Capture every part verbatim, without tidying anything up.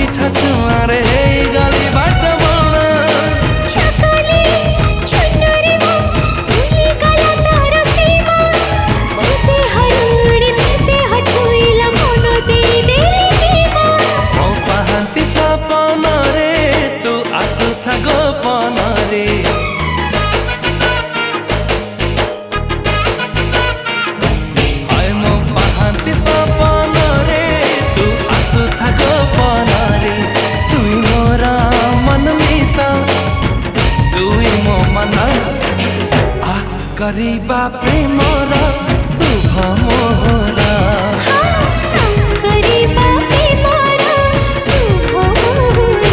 मीठा छुआरे गली बाट बना छकली छुनरी मो भूली गला तार सीमा मोते हरुड़ी ते हछुइला मन दे दे जीवा मो पाहंती सपन रे तू आसु था गोपन रे हाय मो पाहंती सपन रे तू आसु था गोपन रे तुई मोरा मन मीता तुई मो मन आ करीबा प्रेमर शुभ मोहरा करीबा प्रेमर शुभ मोहरा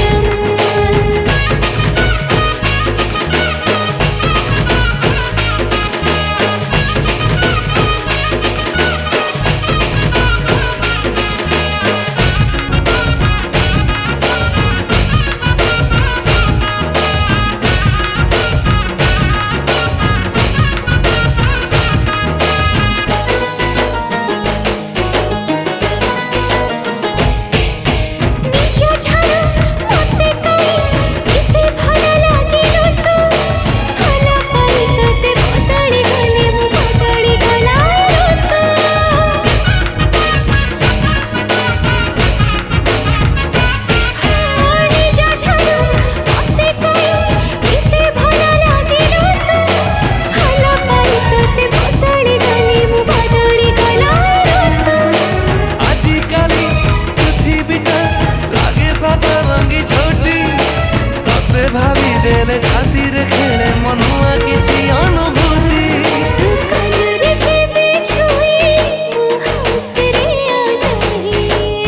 भाभी देले छाती रे खेले मनुआ किछि अनुभूति कलर जेबे छुई मुहस रे आनही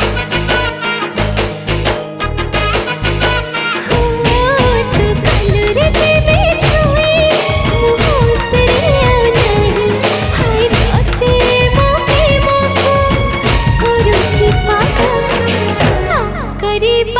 हाथ कलर जेबे छुई मुहस रे आनही हाय तते मोके मोको करूछि स्वागत करीब